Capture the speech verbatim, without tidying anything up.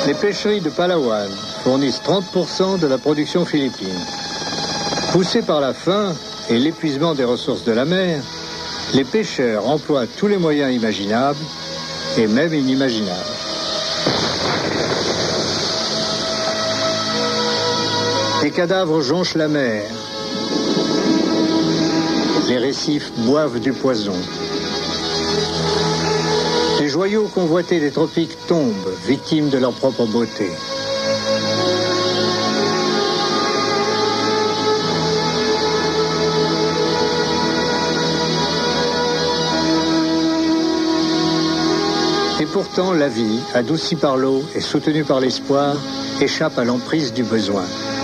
Les pêcheries de Palawan fournissent trente pour cent de la production philippine. Poussés par la faim et l'épuisement des ressources de la mer, les pêcheurs emploient tous les moyens imaginables et même inimaginables. Les cadavres jonchent la mer. Les récifs boivent du poison. Les joyaux convoités des tropiques tombent, victimes de leur propre beauté. Et pourtant, la vie, adoucie par l'eau et soutenue par l'espoir, échappe à l'emprise du besoin.